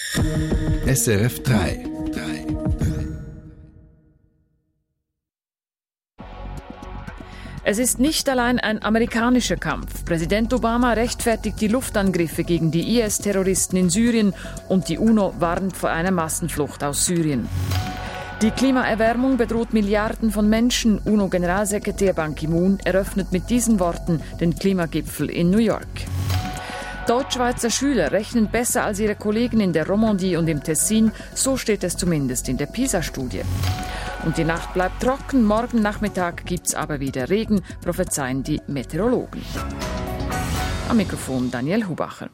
SRF 3. Es ist nicht allein ein amerikanischer Kampf. Präsident Obama rechtfertigt die Luftangriffe gegen die IS-Terroristen in Syrien und die UNO warnt vor einer Massenflucht aus Syrien. Die Klimaerwärmung bedroht Milliarden von Menschen. UNO-Generalsekretär Ban Ki-moon eröffnet mit diesen Worten den Klimagipfel in New York. Deutsch-Schweizer Schüler rechnen besser als ihre Kollegen in der Romandie und im Tessin, so steht es zumindest in der PISA-Studie. Und die Nacht bleibt trocken, morgen Nachmittag gibt's aber wieder Regen, prophezeien die Meteorologen. Am Mikrofon Daniel Hubacher.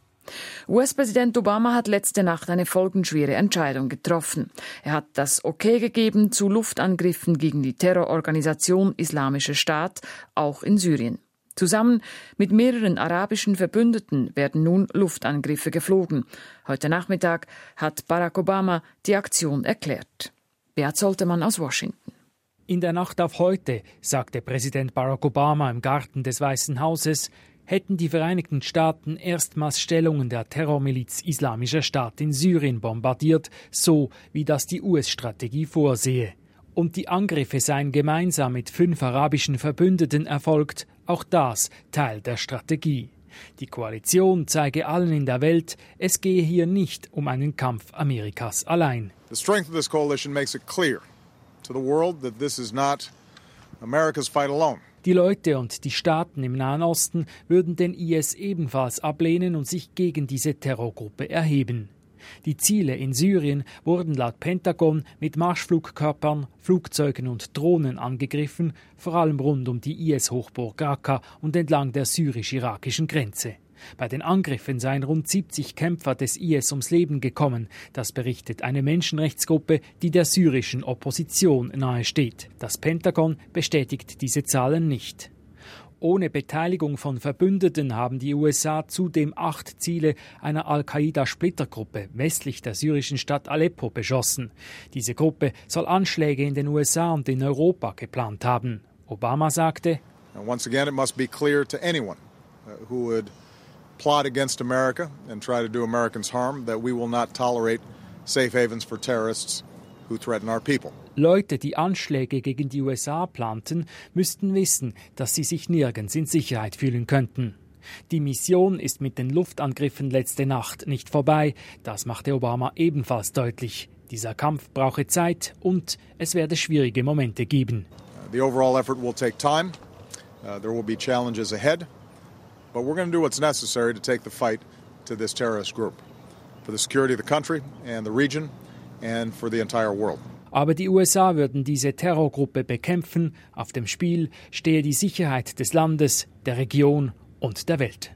US-Präsident Obama hat letzte Nacht eine folgenschwere Entscheidung getroffen. Er hat das Okay gegeben zu Luftangriffen gegen die Terrororganisation Islamischer Staat, auch in Syrien. Zusammen mit mehreren arabischen Verbündeten werden nun Luftangriffe geflogen. Heute Nachmittag hat Barack Obama die Aktion erklärt. Beat Soltemann aus Washington. In der Nacht auf heute, sagte Präsident Barack Obama im Garten des Weißen Hauses, hätten die Vereinigten Staaten erstmals Stellungen der Terrormiliz Islamischer Staat in Syrien bombardiert, so wie das die US-Strategie vorsehe. Und die Angriffe seien gemeinsam mit 5 arabischen Verbündeten erfolgt, auch das Teil der Strategie. Die Koalition zeige allen in der Welt, es gehe hier nicht um einen Kampf Amerikas allein. The strength of this coalition makes it clear to the world that this is not America's fight alone. Die Leute und die Staaten im Nahen Osten würden den IS ebenfalls ablehnen und sich gegen diese Terrorgruppe erheben. Die Ziele in Syrien wurden laut Pentagon mit Marschflugkörpern, Flugzeugen und Drohnen angegriffen, vor allem rund um die IS-Hochburg Raqqa und entlang der syrisch-irakischen Grenze. Bei den Angriffen seien rund 70 Kämpfer des IS ums Leben gekommen. Das berichtet eine Menschenrechtsgruppe, die der syrischen Opposition nahesteht. Das Pentagon bestätigt diese Zahlen nicht. Ohne Beteiligung von Verbündeten haben die USA zudem 8 Ziele einer Al-Qaida-Splittergruppe westlich der syrischen Stadt Aleppo beschossen. Diese Gruppe soll Anschläge in den USA und in Europa geplant haben. Obama sagte, Once again, it must be clear to anyone who would plot against America and try to do Americans harm that we will not tolerate safe havens for terrorists who threaten our people. Leute, die Anschläge gegen die USA planten, müssten wissen, dass sie sich nirgends in Sicherheit fühlen könnten. Die Mission ist mit den Luftangriffen letzte Nacht nicht vorbei. Das machte Obama ebenfalls deutlich. Dieser Kampf brauche Zeit und es werde schwierige Momente geben. The overall effort will take time. There will be challenges ahead. But we're going to do what's necessary to take the fight to this terrorist group. For the security of the country and the region and for the entire world. Aber die USA würden diese Terrorgruppe bekämpfen. Auf dem Spiel stehe die Sicherheit des Landes, der Region und der Welt.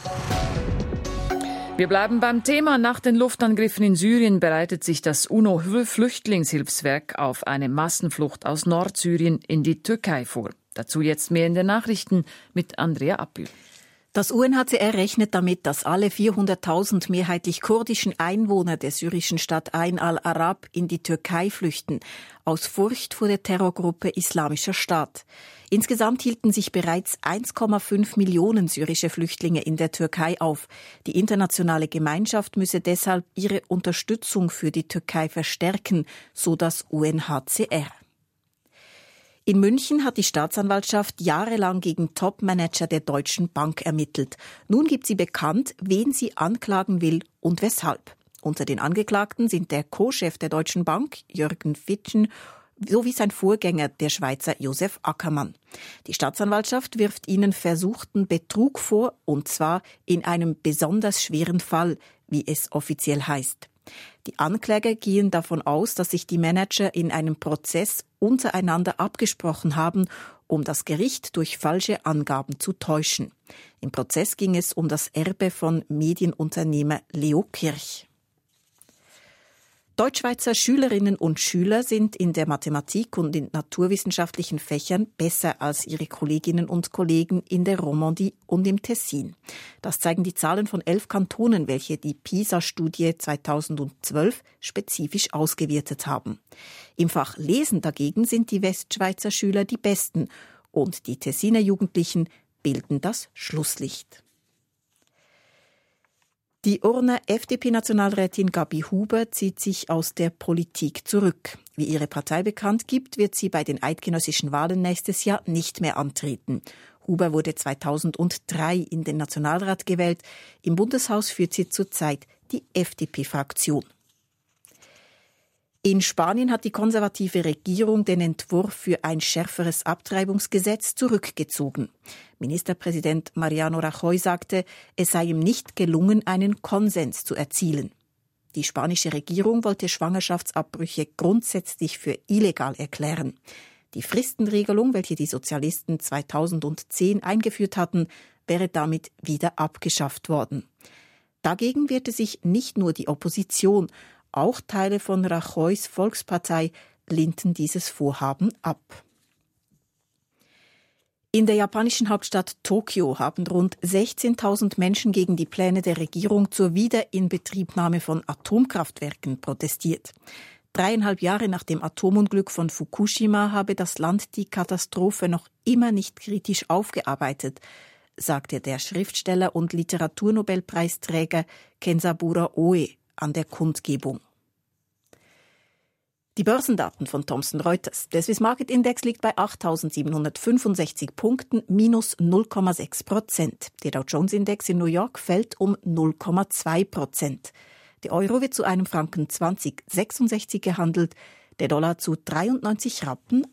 Wir bleiben beim Thema. Nach den Luftangriffen in Syrien bereitet sich das UNO-Flüchtlingshilfswerk auf eine Massenflucht aus Nordsyrien in die Türkei vor. Dazu jetzt mehr in den Nachrichten mit Andrea Appel. Das UNHCR rechnet damit, dass alle 400.000 mehrheitlich kurdischen Einwohner der syrischen Stadt Ain al-Arab in die Türkei flüchten, aus Furcht vor der Terrorgruppe Islamischer Staat. Insgesamt hielten sich bereits 1,5 Millionen syrische Flüchtlinge in der Türkei auf. Die internationale Gemeinschaft müsse deshalb ihre Unterstützung für die Türkei verstärken, so das UNHCR. In München hat die Staatsanwaltschaft jahrelang gegen Top-Manager der Deutschen Bank ermittelt. Nun gibt sie bekannt, wen sie anklagen will und weshalb. Unter den Angeklagten sind der Co-Chef der Deutschen Bank, Jürgen Fitschen, sowie sein Vorgänger, der Schweizer Josef Ackermann. Die Staatsanwaltschaft wirft ihnen versuchten Betrug vor, und zwar in einem besonders schweren Fall, wie es offiziell heißt. Die Ankläger gehen davon aus, dass sich die Manager in einem Prozess untereinander abgesprochen haben, um das Gericht durch falsche Angaben zu täuschen. Im Prozess ging es um das Erbe von Medienunternehmer Leo Kirch. Deutsch-Schweizer Schülerinnen und Schüler sind in der Mathematik und in naturwissenschaftlichen Fächern besser als ihre Kolleginnen und Kollegen in der Romandie und im Tessin. Das zeigen die Zahlen von 11 Kantonen, welche die PISA-Studie 2012 spezifisch ausgewertet haben. Im Fach Lesen dagegen sind die Westschweizer Schüler die Besten und die Tessiner Jugendlichen bilden das Schlusslicht. Die Urner FDP-Nationalrätin Gabi Huber zieht sich aus der Politik zurück. Wie ihre Partei bekannt gibt, wird sie bei den eidgenössischen Wahlen nächstes Jahr nicht mehr antreten. Huber wurde 2003 in den Nationalrat gewählt. Im Bundeshaus führt sie zurzeit die FDP-Fraktion. In Spanien hat die konservative Regierung den Entwurf für ein schärferes Abtreibungsgesetz zurückgezogen. Ministerpräsident Mariano Rajoy sagte, es sei ihm nicht gelungen, einen Konsens zu erzielen. Die spanische Regierung wollte Schwangerschaftsabbrüche grundsätzlich für illegal erklären. Die Fristenregelung, welche die Sozialisten 2010 eingeführt hatten, wäre damit wieder abgeschafft worden. Dagegen wehrte sich nicht nur die Opposition, auch Teile von Rajoys Volkspartei lehnten dieses Vorhaben ab. In der japanischen Hauptstadt Tokio haben rund 16.000 Menschen gegen die Pläne der Regierung zur Wiederinbetriebnahme von Atomkraftwerken protestiert. 3,5 Jahre nach dem Atomunglück von Fukushima habe das Land die Katastrophe noch immer nicht kritisch aufgearbeitet, sagte der Schriftsteller und Literaturnobelpreisträger Kenzaburo Oe an der Kundgebung. Die Börsendaten von Thomson Reuters. Der Swiss Market Index liegt bei 8.765 Punkten, minus 0,6%. Der Dow Jones Index in New York fällt um 0,2%. Der Euro wird zu einem Franken 20,66 gehandelt, der Dollar zu 93,80 Rappen.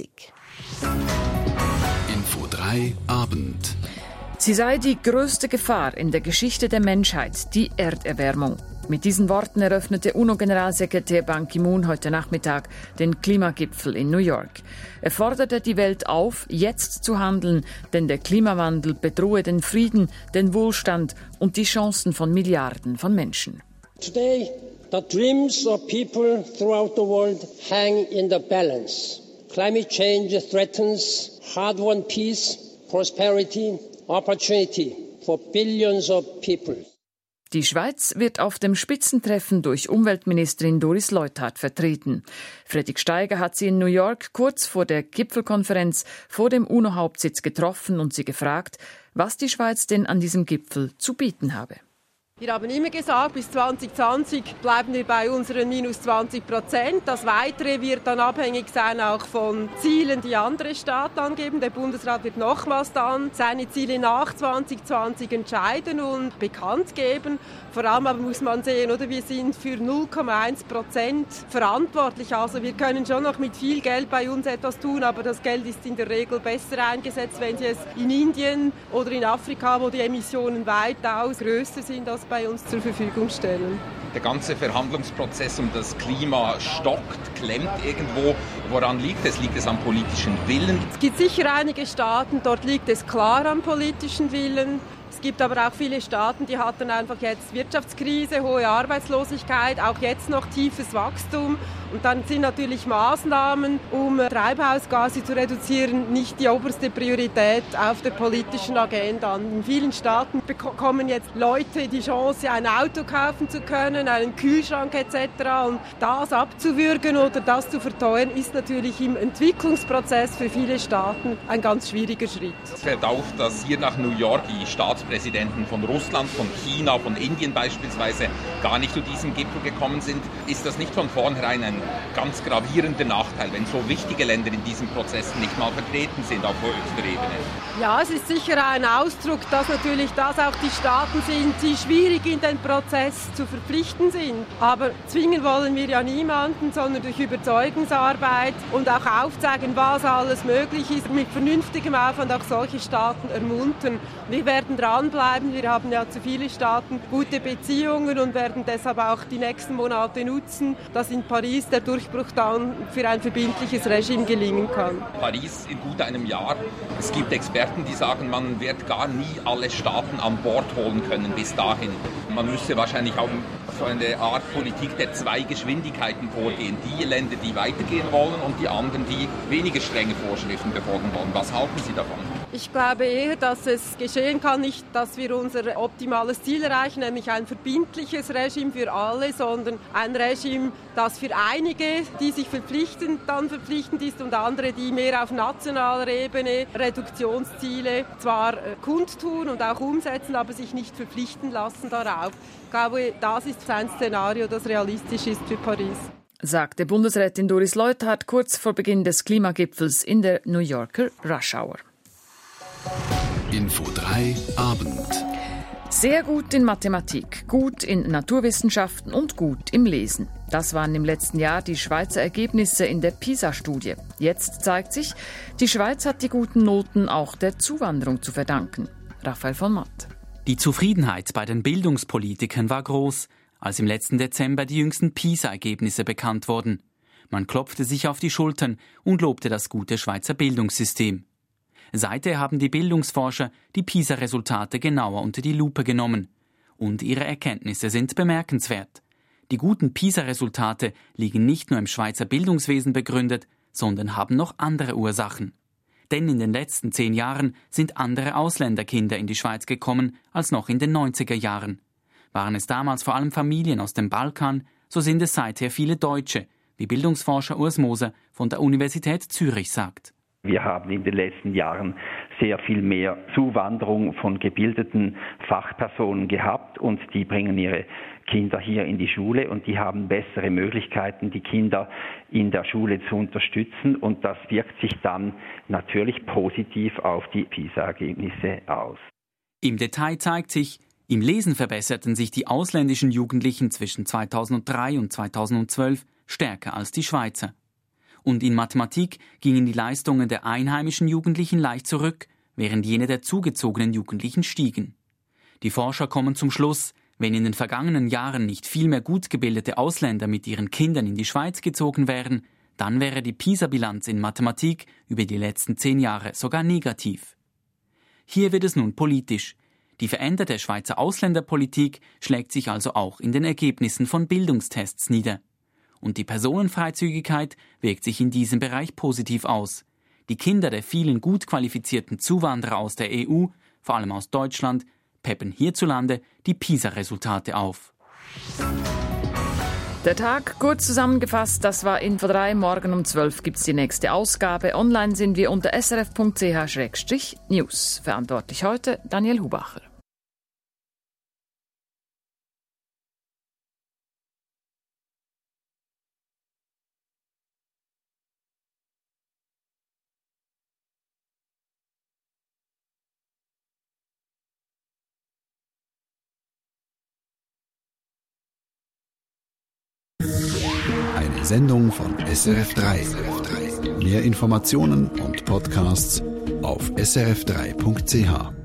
Info 3 Abend. Sie sei die größte Gefahr in der Geschichte der Menschheit, die Erderwärmung. Mit diesen Worten eröffnete UNO-Generalsekretär Ban Ki-moon heute Nachmittag den Klimagipfel in New York. Er forderte die Welt auf, jetzt zu handeln, denn der Klimawandel bedrohe den Frieden, den Wohlstand und die Chancen von Milliarden von Menschen. Today, the dreams of people throughout the world hang in the balance. Climate change threatens hard-won peace, prosperity, opportunity for billions of people. Die Schweiz wird auf dem Spitzentreffen durch Umweltministerin Doris Leuthard vertreten. Fredrik Steiger hat sie in New York kurz vor der Gipfelkonferenz vor dem UNO-Hauptsitz getroffen und sie gefragt, was die Schweiz denn an diesem Gipfel zu bieten habe. Wir haben immer gesagt, bis 2020 bleiben wir bei unseren minus 20%. Das Weitere wird dann abhängig sein auch von Zielen, die andere Staaten angeben. Der Bundesrat wird nochmals dann seine Ziele nach 2020 entscheiden und bekannt geben. Vor allem aber muss man sehen, oder wir sind für 0,1% verantwortlich. Also wir können schon noch mit viel Geld bei uns etwas tun, aber das Geld ist in der Regel besser eingesetzt, wenn Sie es in Indien oder in Afrika, wo die Emissionen weitaus größer sind, als bei uns zur Verfügung stellen. Der ganze Verhandlungsprozess um das Klima stockt, klemmt irgendwo. Woran liegt es? Liegt es am politischen Willen? Es gibt sicher einige Staaten, dort liegt es klar am politischen Willen. Es gibt aber auch viele Staaten, die hatten einfach jetzt Wirtschaftskrise, hohe Arbeitslosigkeit, auch jetzt noch tiefes Wachstum. Und dann sind natürlich Maßnahmen, um Treibhausgase zu reduzieren, nicht die oberste Priorität auf der politischen Agenda. In vielen Staaten bekommen jetzt Leute die Chance, ein Auto kaufen zu können, einen Kühlschrank etc. Und das abzuwürgen oder das zu verteuern, ist natürlich im Entwicklungsprozess für viele Staaten ein ganz schwieriger Schritt. Es fällt auf, dass hier nach New York die Staatspräsidenten von Russland, von China, von Indien beispielsweise gar nicht zu diesem Gipfel gekommen sind. Ist das nicht von vornherein ein ganz gravierender Nachteil, wenn so wichtige Länder in diesem Prozess nicht mal vertreten sind auf höchster Ebene? Ja, es ist sicher ein Ausdruck, dass natürlich das auch die Staaten sind, die schwierig in den Prozess zu verpflichten sind. Aber zwingen wollen wir ja niemanden, sondern durch Überzeugungsarbeit und auch aufzeigen, was alles möglich ist, mit vernünftigem Aufwand auch solche Staaten ermuntern. Wir werden dranbleiben, wir haben ja zu vielen Staaten gute Beziehungen und werden deshalb auch die nächsten Monate nutzen, dass in Paris der Durchbruch dann für ein verbindliches Regime gelingen kann. Paris in gut einem Jahr. Es gibt Experten, die sagen, man wird gar nie alle Staaten an Bord holen können bis dahin. Man müsste wahrscheinlich auch so eine Art Politik der zwei Geschwindigkeiten vorgehen. Die Länder, die weitergehen wollen und die anderen, die weniger strenge Vorschriften befolgen wollen. Was halten Sie davon? Ich glaube eher, dass es geschehen kann, nicht, dass wir unser optimales Ziel erreichen, nämlich ein verbindliches Regime für alle, sondern ein Regime, das für einige, die sich verpflichten, dann verpflichtend ist und andere, die mehr auf nationaler Ebene Reduktionsziele zwar kundtun und auch umsetzen, aber sich nicht verpflichten lassen darauf. Ich glaube, das ist ein Szenario, das realistisch ist für Paris. Sagte Bundesrätin Doris Leuthard kurz vor Beginn des Klimagipfels in der New Yorker Rush Hour. Info 3 Abend. Sehr gut in Mathematik, gut in Naturwissenschaften und gut im Lesen. Das waren im letzten Jahr die Schweizer Ergebnisse in der PISA-Studie. Jetzt zeigt sich, die Schweiz hat die guten Noten auch der Zuwanderung zu verdanken. Raphael von Matt. Die Zufriedenheit bei den Bildungspolitikern war groß, als im letzten Dezember die jüngsten PISA-Ergebnisse bekannt wurden. Man klopfte sich auf die Schultern und lobte das gute Schweizer Bildungssystem. Seither haben die Bildungsforscher die PISA-Resultate genauer unter die Lupe genommen. Und ihre Erkenntnisse sind bemerkenswert. Die guten PISA-Resultate liegen nicht nur im Schweizer Bildungswesen begründet, sondern haben noch andere Ursachen. Denn in den letzten 10 Jahren sind andere Ausländerkinder in die Schweiz gekommen als noch in den 90er Jahren. Waren es damals vor allem Familien aus dem Balkan, so sind es seither viele Deutsche, wie Bildungsforscher Urs Moser von der Universität Zürich sagt. Wir haben in den letzten Jahren sehr viel mehr Zuwanderung von gebildeten Fachpersonen gehabt und die bringen ihre Kinder hier in die Schule und die haben bessere Möglichkeiten, die Kinder in der Schule zu unterstützen und das wirkt sich dann natürlich positiv auf die PISA-Ergebnisse aus. Im Detail zeigt sich, im Lesen verbesserten sich die ausländischen Jugendlichen zwischen 2003 und 2012 stärker als die Schweizer. Und in Mathematik gingen die Leistungen der einheimischen Jugendlichen leicht zurück, während jene der zugezogenen Jugendlichen stiegen. Die Forscher kommen zum Schluss, wenn in den vergangenen Jahren nicht viel mehr gut gebildete Ausländer mit ihren Kindern in die Schweiz gezogen wären, dann wäre die PISA-Bilanz in Mathematik über die letzten 10 Jahre sogar negativ. Hier wird es nun politisch. Die veränderte Schweizer Ausländerpolitik schlägt sich also auch in den Ergebnissen von Bildungstests nieder. Und die Personenfreizügigkeit wirkt sich in diesem Bereich positiv aus. Die Kinder der vielen gut qualifizierten Zuwanderer aus der EU, vor allem aus Deutschland, peppen hierzulande die PISA-Resultate auf. Der Tag kurz zusammengefasst, das war Info 3. Morgen um 12 gibt's die nächste Ausgabe. Online sind wir unter srf.ch/news. Verantwortlich heute Daniel Hubacher. Eine Sendung von SRF3. Mehr Informationen und Podcasts auf srf3.ch.